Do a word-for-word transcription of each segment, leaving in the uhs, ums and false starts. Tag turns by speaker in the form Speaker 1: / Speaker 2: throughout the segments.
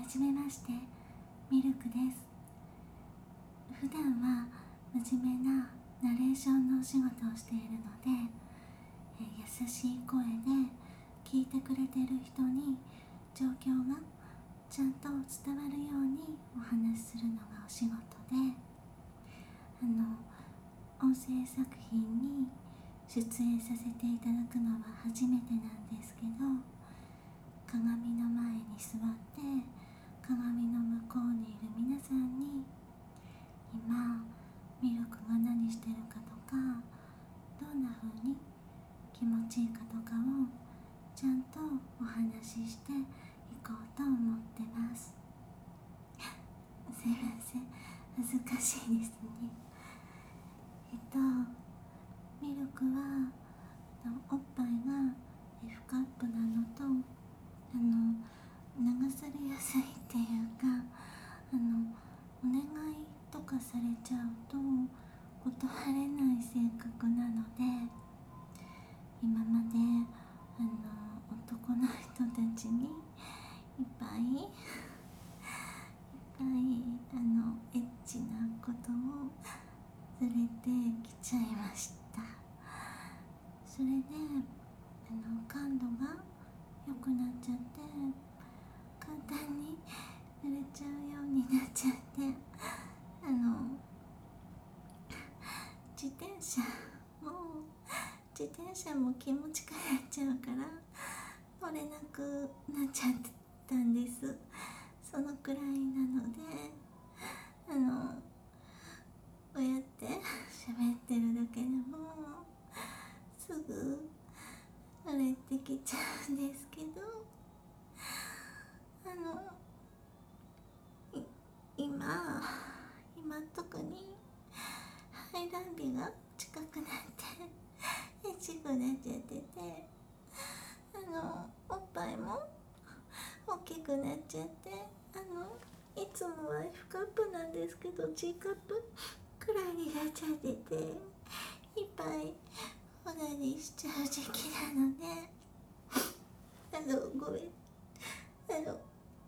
Speaker 1: じめまして、ミルクです。普段は真面目なナレーションのお仕事をしているので、え優しい声で聞いてくれている人に状況がちゃんと伝わるようにお話しするのがお仕事で、あの音声作品に出演させていただくのは初めてなんですけど、鏡の前に座って鏡の向こうにいる皆さんに今ミルクが何してるかとか、どんな風に気持ちいいかとかをちゃんとお話ししていこうと思ってます。すいません、恥ずかしいですね。えっとミルクはおっぱいが エフ カップなのと、あの流されやすいっていうか、あのお願いとかされちゃうと断れない性格なので、今まであの男の人たちにいっぱいいっぱいあのエッチなことをされてきちゃいました。それであの感度が良くなっちゃって、簡単に濡れちゃうようになっちゃって、あの自転車も自転車も気持ちかやっちゃうから乗れなくなっちゃったんです。そのくらいなので、あのこうやって喋ってるだけでもすぐ慣れてきちゃうんですけど、あの今今特に排卵日が近くなってエッチくなっちゃってて、あのおっぱいも大きくなっちゃって、あのいつもは エフ カップなんですけど G カップくらいになっちゃってて、いっぱいおなりしちゃう時期なので、あのごめんあの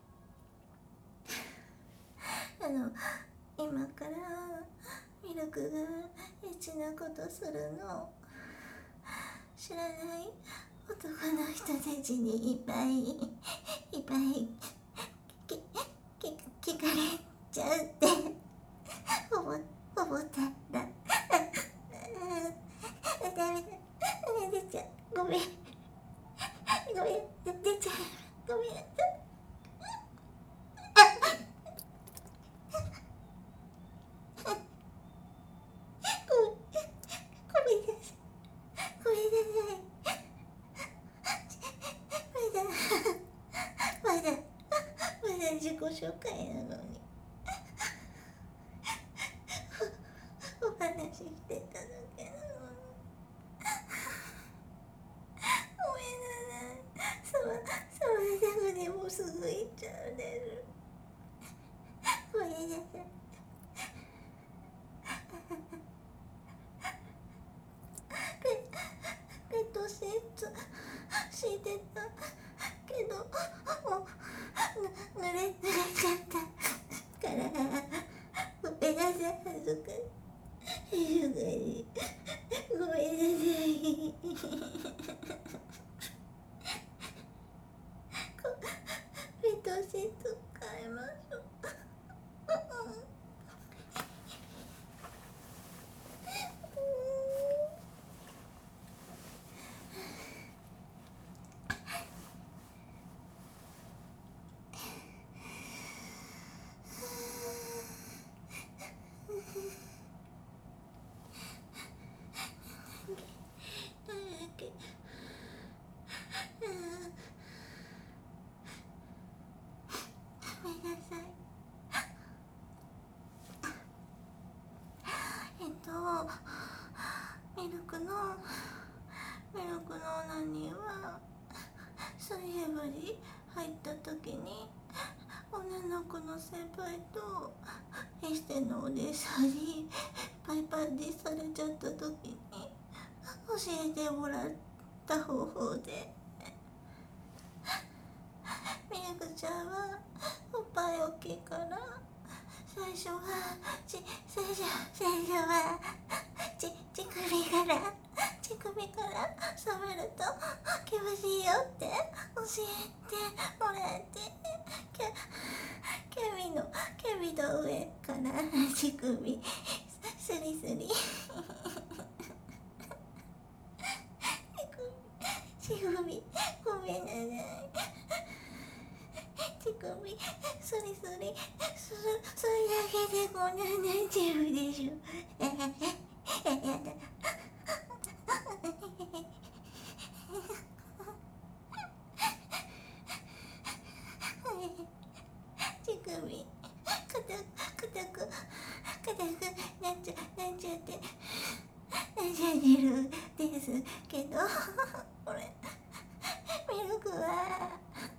Speaker 1: あの今からミルクがエッチなことするの知らない男の人たちにいっぱいいっぱいきき聞かれちゃうって思思ったらダメだ、出ちゃう、ごめんごめん、出ちゃう、ごめん自己紹介なのにお話ししてただけなのに、ごめんなさい。触触りたくてもすぐ行っちゃうです。ごめんなさい。ペペットシーツ敷いてたけどもう濡れ濡れちゃったからごめんなさい、恥ずかしい。ごめんなさい。ペットシーツ変えましょう。ごめんなさい。えっとミルクのミルクのオナニーは水泳部に入った時に女の子の先輩とエステのお姉さんにパイパンにされちゃった時に教えてもらった方法で、ミルクちゃんはおっぱ時から最初はち最初最初はち乳首から乳首から触ると気持ちいいよって教えてもらってキャキャミのキャミの上から乳首スリスリ乳首ごめんなさい乳首スリスリするそれだけでこんなになっちゃうでしょえやだ乳首硬く硬く硬くなっちゃなっちゃってなっちゃってるですけどこれミルクは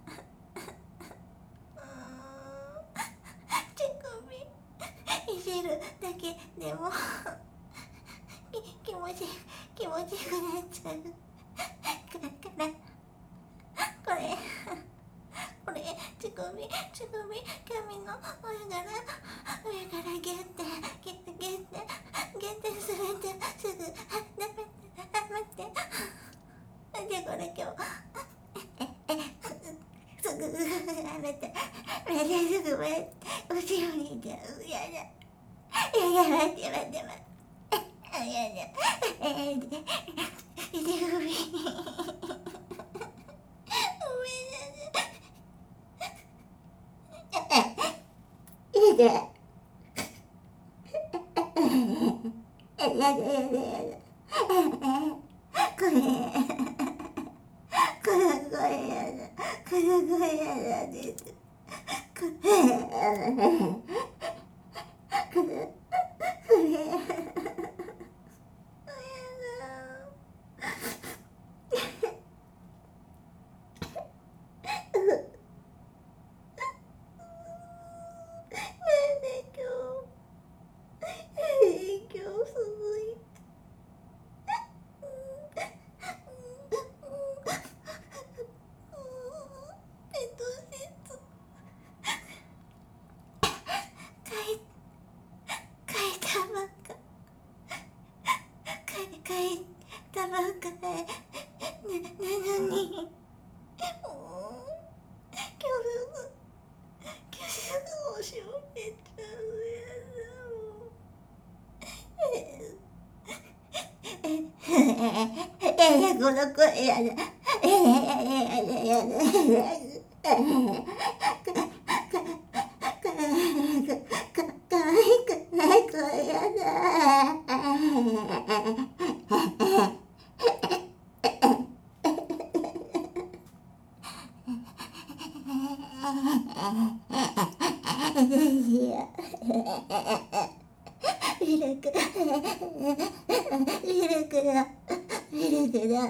Speaker 1: 乳首いじるだけでも気持ち気持ちよくなっちゃうからこれこれ乳首乳首髪の上から上からギュッてギュッてギュッてギュッてするとすぐあダメあ待ってじゃあこれ今日すぐあなたあなたすぐ待って後ろにいちゃうやだやだ待って待って待ってあやだえーで乳首ごめんなさいいいでやだやだやだこれこの声やだこの声やだですこれこれこれたばっかで、な、なのに、もう、今日すぐ、今日すぐおしまいちゃうやだ。え、え、え、この声やだ。え、やだ、やだ、やだ、やだ。か、か、か、か、かわいくない声やだ。ミルクミルクだミルクだ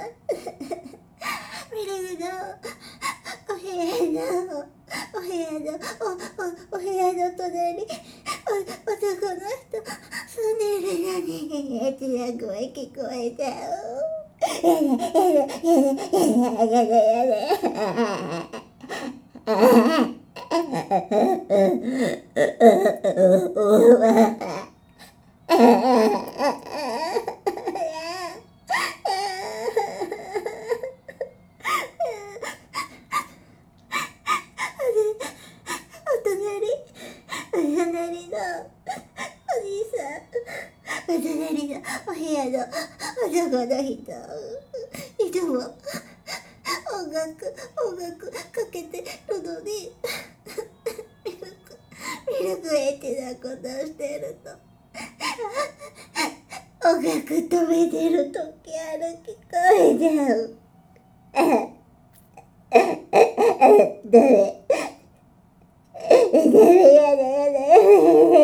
Speaker 1: ミルクだお部屋のお部屋のおおお部屋の隣お男の人住んでるのにやつな声聞こえたよやだやだやだやだやだお隣のおじいさん、お隣のお部屋の男の人、いつも音楽、音楽かけてるのに、ミルク、ミルクエッチなことしてると、音楽止めてるときある聞こえちゃう。誰誰やだやだやだ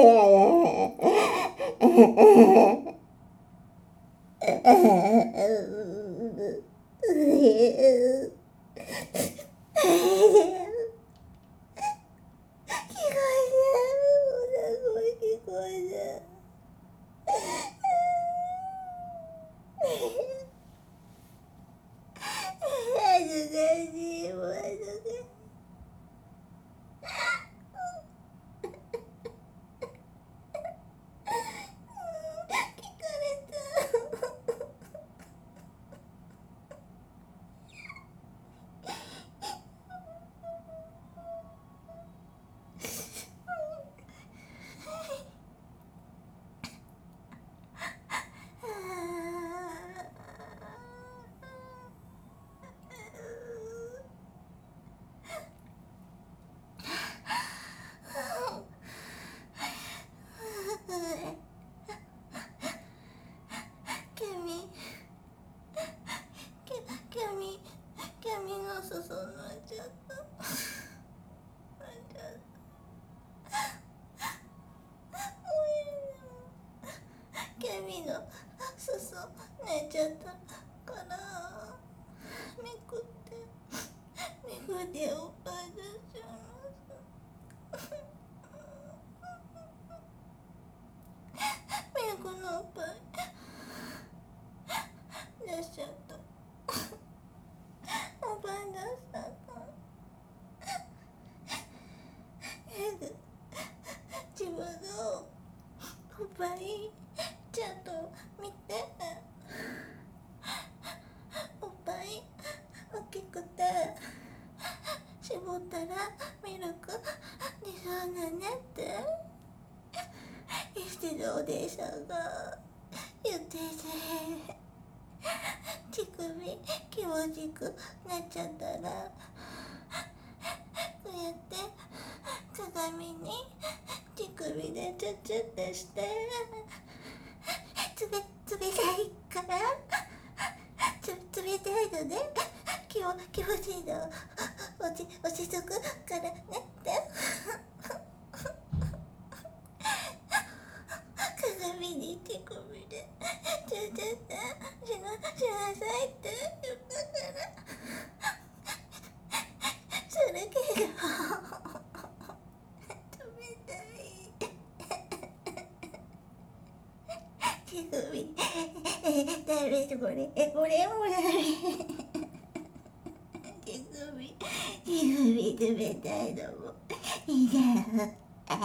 Speaker 1: 恥ずかしいもう恥ずかしいの裾寝ちゃったからめくってめくっておっぱい出しちゃいます。ミルクのおっぱい出しちゃった。おっぱい出したから自分のおっぱいちゃんと見て。おっぱい大きくて絞ったらミルク出そうだねって言ってるお姉さんが言ってて、乳首気持ちくなっちゃったらこうやって鏡に乳首でチュッチュってしてつれ冷たいからつ冷たいので気も気持ちいいの落ち落ち着くからねって鏡に手首でチュッチュってしなしなさいって言ったからそれけど冷たい手首えダメこれえこれもダメ手首手首冷たいのもいいじゃん。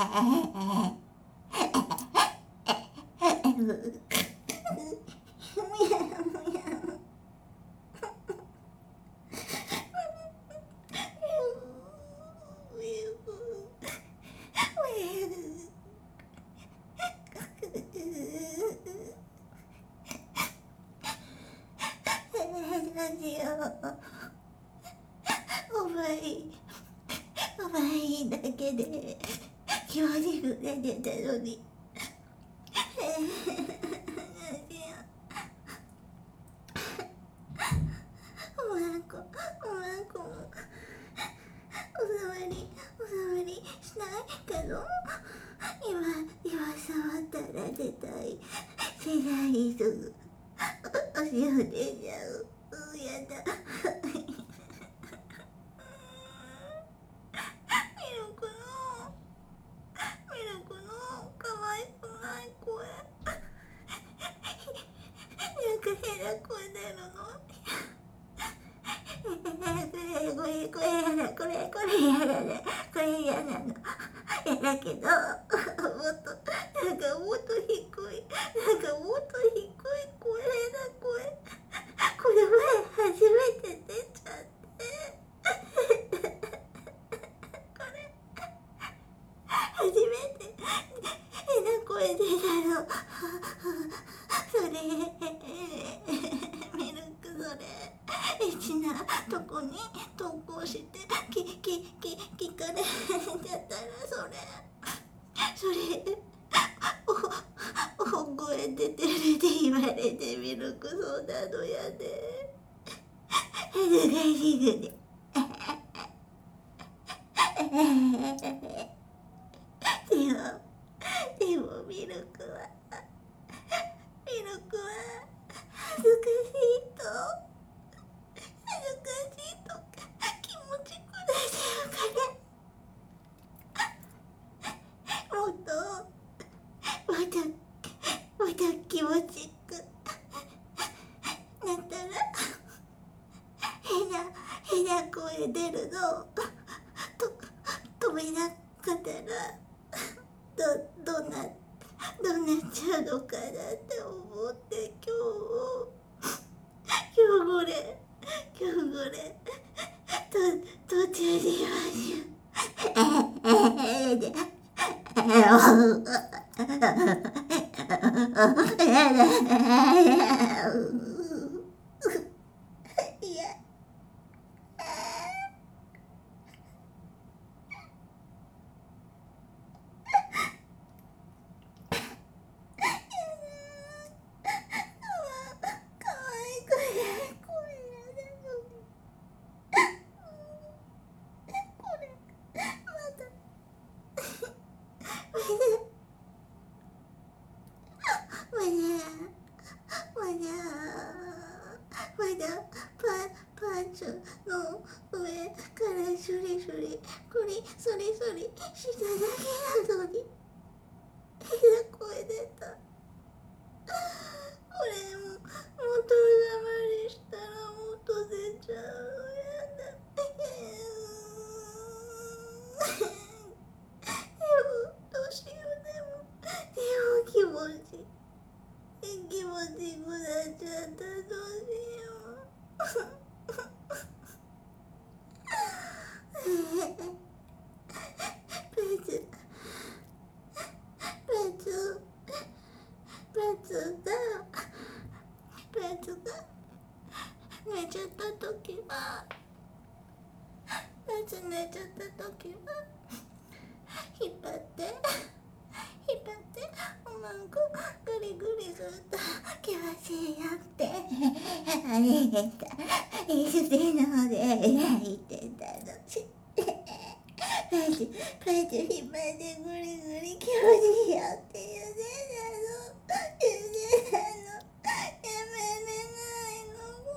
Speaker 1: おばいおばいだけで気持ちくなってたのにおまんこおまんこもおさわりおさわりしないけど今今触ったら絶対世代すぐおしを出ちゃう。うやだミルクのミルクの可愛くない声なんか変な声出るのこれこれやだこれこれやだねこれやだのやだけどもっとなんかもっと低いなんかもっと低い声な声これ前初めて出ちゃってこれ初めて変な声出たのそれミルクそれエッチなとこに投稿してききき聞かれちゃったらそれそれお大声出てるって言われてミルクそうなのやで恥ずかしくてでもでもミルクはミルクは恥ずかしいと恥ずかしいとか気持ちくなっちゃうからもっともっともっと気持ちくなったら変な変な声出るのと止めなかったらどどんなどうなっちゃうのかなって思って今日今日これ今日これと途中で言わしゅいやまだそりそりしただけなのに変な声出た。これも元ざまりしたら元出ちゃう。やだ。でもどうしよう。でもでも気持ち気持ちくなっちゃった。どうしよう。ペツペツペツがペツが寝ちゃった時はペツ寝ちゃった時は引っ張って引っ張っておまんこグリグリすると気持ちいいよってあれでした。いつでので焼いてたの。ペツペツ引っ張ってグリグリ気持ちいいよって言うてたの言うてたの。やめれないの。ご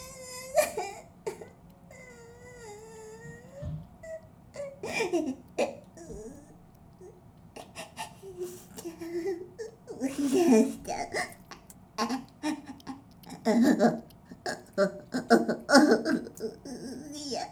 Speaker 1: めんなさい。いや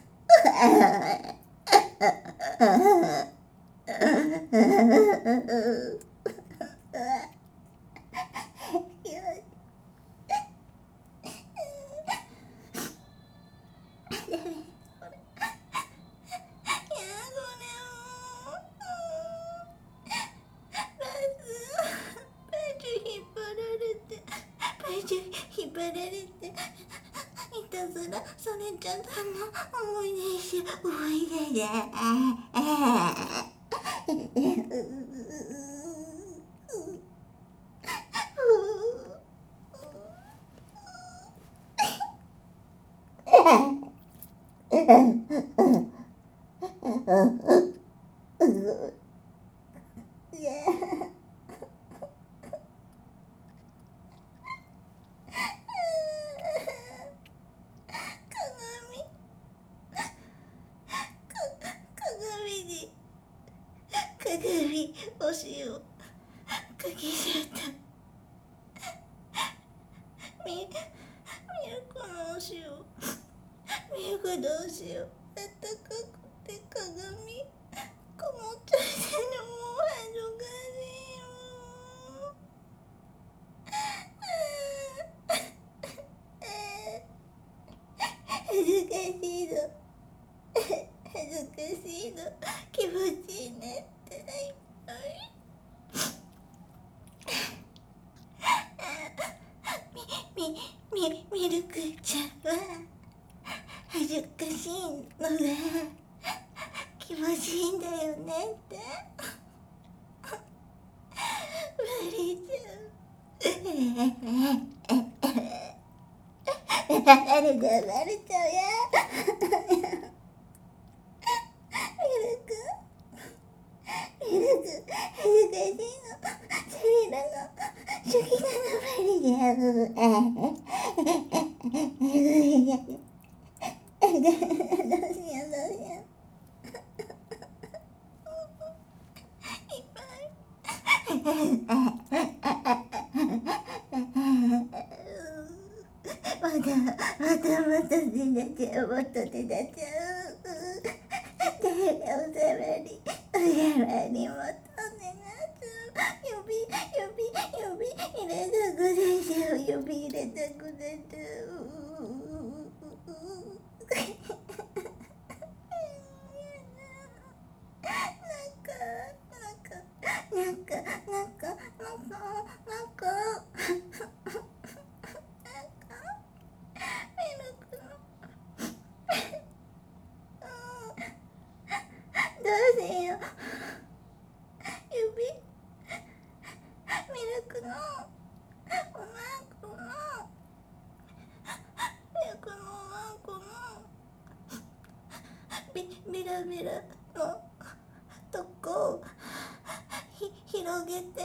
Speaker 1: 引っ張られていたずらされちゃったの。思い出し思い出で鏡お塩かけちゃった。ミミルクのお塩ミルクどうしよう。あったかくて鏡こもっちゃってる。もう恥ずかしいよ。恥ずかしいの恥ずかしいの気持ちいいねっていっぱい。みみみミルクちゃんは恥ずかしいのが気持ちいいんだよねってバレちゃう。バレちゃうバレちゃうや。ミルクミルク恥ずかしいの。それなの好きなの。バレちゃう。どうしようどうしよう。いっぱいまたまたまた出なちゃう。もっと出なちゃう。おざまりおざまりもっと出なちゃう。指指指入れたくなっちゃう。指入れたくなっちゃう。なんかなんかなんかなんかなんかミルクのどうしよう。指ミルクのおまんこのミルクのおまんこのビビラビラのとこひ広げて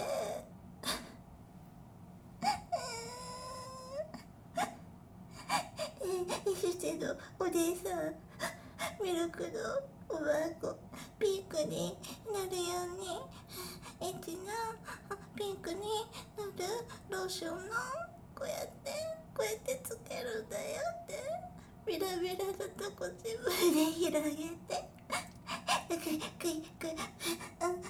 Speaker 1: えそしてのお姉さんミルクのおばあこピンクになるようにエッチなピンクになるローションのこうやってこうやってつけるんだよってビラビラのとこ自分で広げてクイクイクイうんうん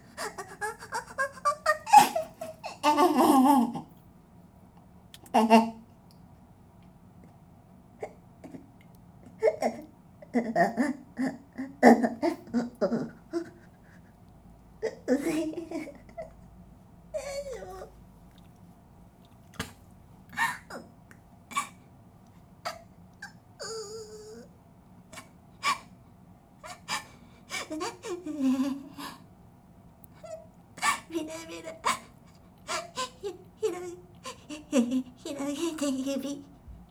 Speaker 1: ビラビラひ広げ広げて指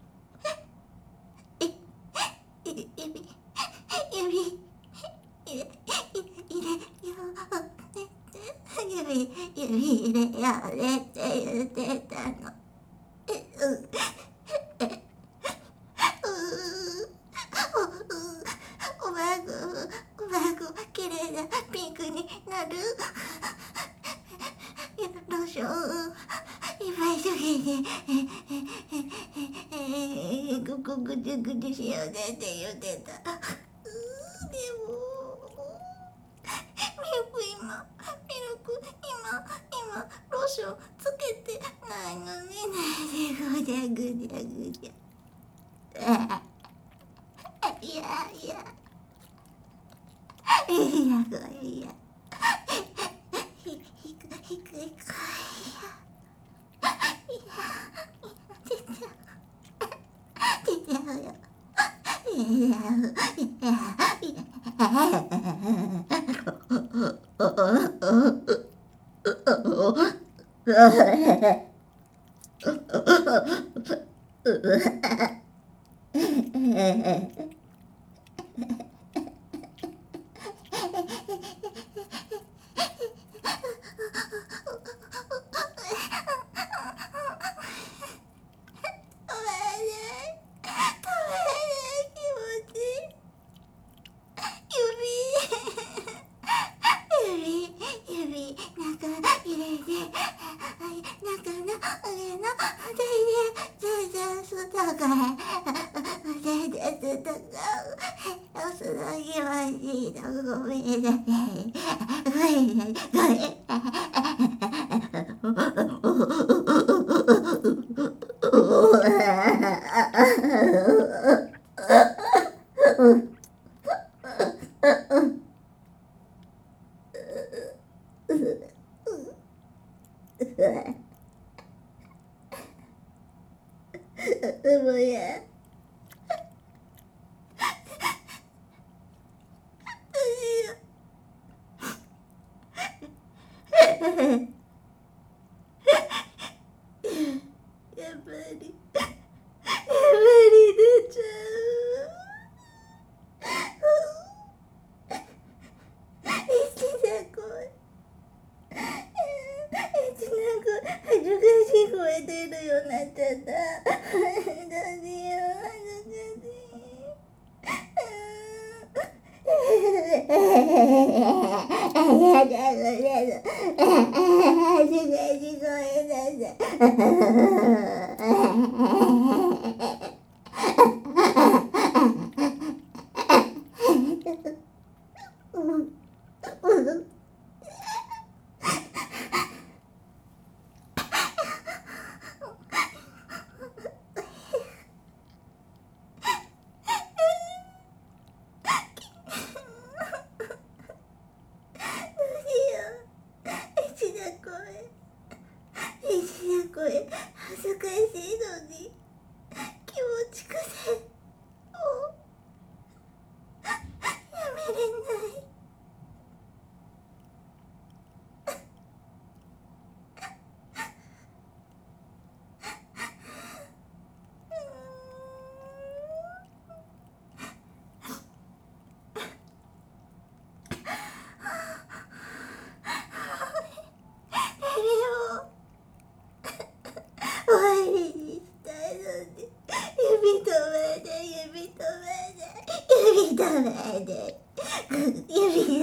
Speaker 1: い指指指入れ入れ入れようねって指指入れようねって言ってたの。えうえうおばあごおばあご綺麗なピンクになるローションいっぱいつけてええぐぐぐちゅぐちゅしようねって言ってた。うーでもミルク今ミルク今今ローションつけてないのにねぐちゃぐちゃぐちゃいやいやいやこれいやひひくひくいこいもうややっぱりやっぱり出ちゃう。エッチな声エッチな声恥ずかしい声出るようになっちゃった。どうしよう恥ずかしい。やだやだやだ恥ずかしい声出した声恥ずかしいのに気持ちくせもうやめれない。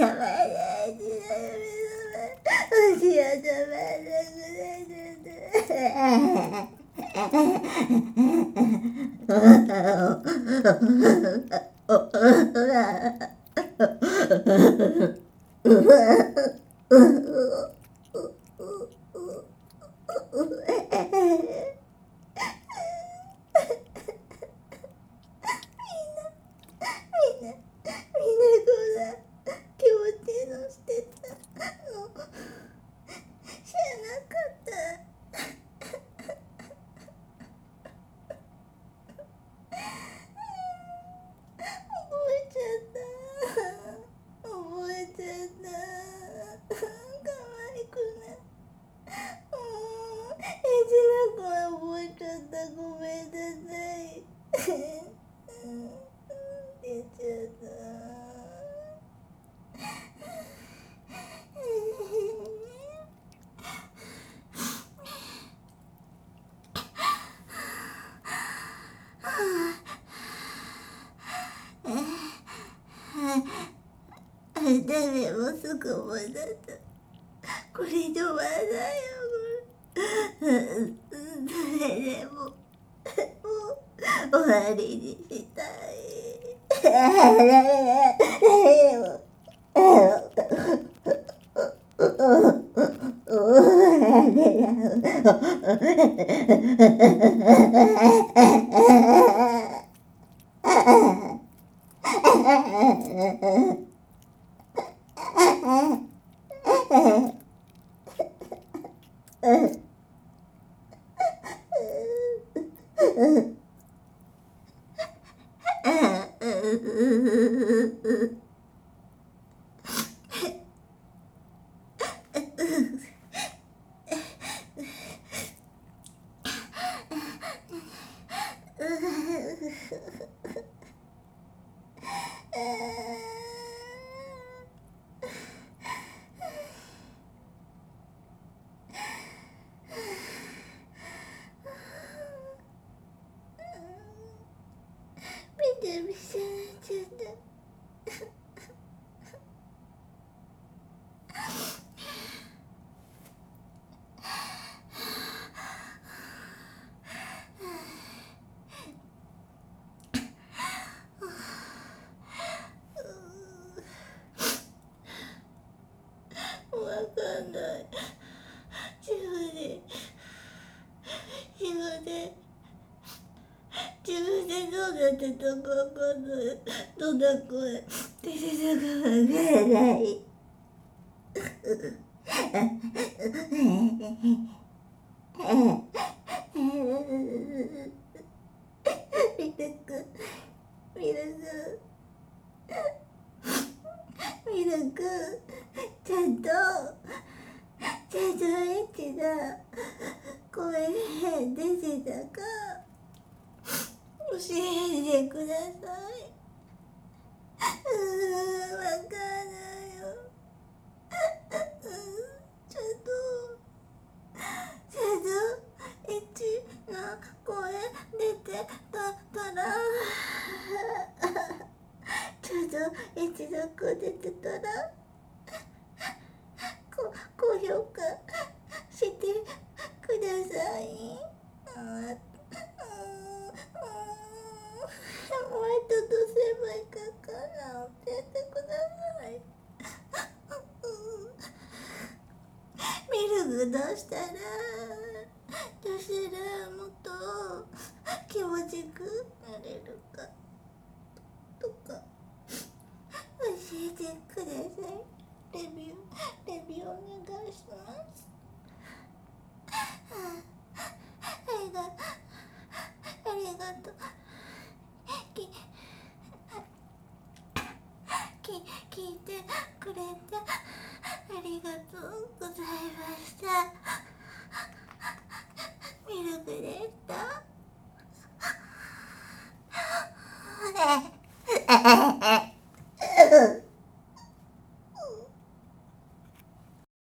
Speaker 1: ダメ、もうすぐ思い出した。これ以上はないよ。誰でももう終わりにしたい。誰でもびちゃびちゃになっちゃった。わかんない。自分で自分で自分でどうなってたかわかんない。どんな声出てたかわからない。ミルクミルクミルクちゃんとちゃんとエッチな声で出てたか教えてください。うーん、わかんないよ。ちゃんとちゃんとエッチな声出てたからちゃんとエッチな声出てたらこ高評価してください。あーもうちょっとすればいいかな。教えてください。ミルクどうしたらどうしたらもっと気持ちよくなれるかとか教えてください。レビューレビューお願いします。ありがとうありがとう。きき聞いてくれてありがとうございました。